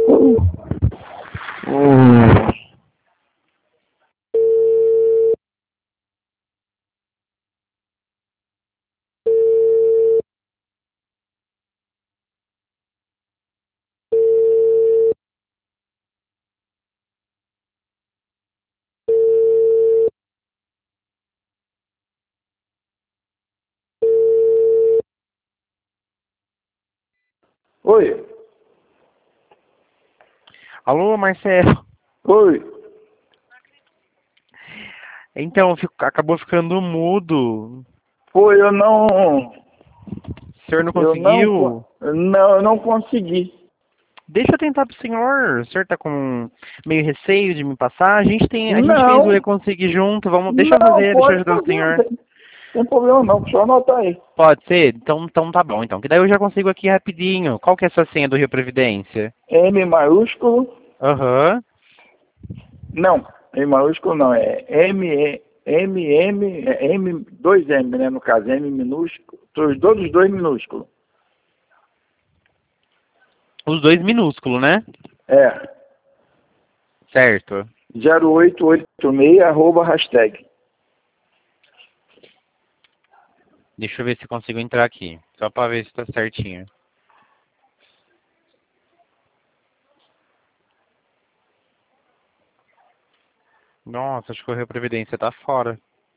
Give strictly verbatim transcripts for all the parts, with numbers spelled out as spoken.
Hum. Oi. Alô, Marcelo. Oi. Então, fico- acabou ficando mudo. Foi, eu não. O senhor não Eu não. conseguiu? co- Não, eu não consegui. Deixa eu tentar pro senhor. O senhor tá com meio receio de me passar? A gente tem, a gente fez o Não. e-conseguir junto. Vamos, deixa eu Não, fazer, deixa eu pode ajudar o fazer, não senhor. tem, tem problema não. Só anotar aí. Pode ser? Então, então tá bom, então. Que daí eu já consigo aqui rapidinho. Qual que é a sua senha do Rio Previdência? M maiúsculo. Aham. Não, M maiúsculo não. É M, E, M, M, é M, dois M, né? No caso, M minúsculo. Todos todos os dois minúsculos. Os dois minúsculos, né? É. Certo. zero oito oito seis arroba hashtag. Deixa eu ver se consigo entrar aqui. Só pra ver se tá certinho. Nossa, acho que o Rio Previdência tá fora.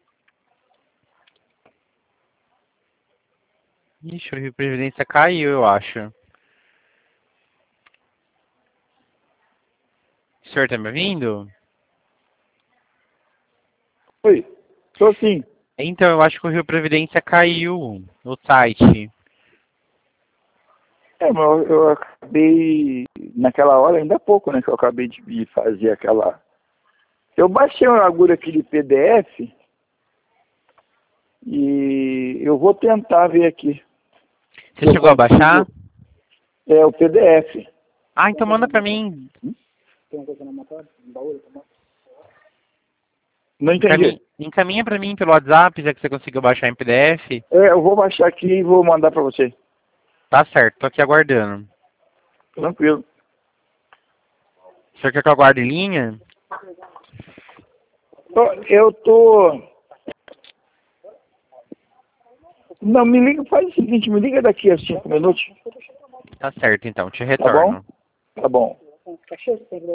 Ixi, o Rio Previdência caiu, eu acho. O senhor tá me ouvindo? Oi. Sou sim. Então, eu acho que o Rio Previdência caiu no site. É, mas eu, eu acabei, naquela hora, ainda há pouco, né, que eu acabei de, de fazer aquela... Eu baixei uma agulha aqui de P D F e eu vou tentar ver aqui. Você Se eu chegou a baixar? consigo... É, o P D F. Ah, então manda pra mim. Não Encaminha, entendi. encaminha pra mim pelo WhatsApp, já que você conseguiu baixar em P D F. É, eu vou baixar aqui e vou mandar para você. Tá certo, tô aqui aguardando. Tranquilo. O senhor quer que eu aguarde em linha? Ó, Eu tô... Não, me liga, faz o seguinte, me liga daqui a cinco minutos, Tá certo, então, te tá bom? retorno. Tá bom.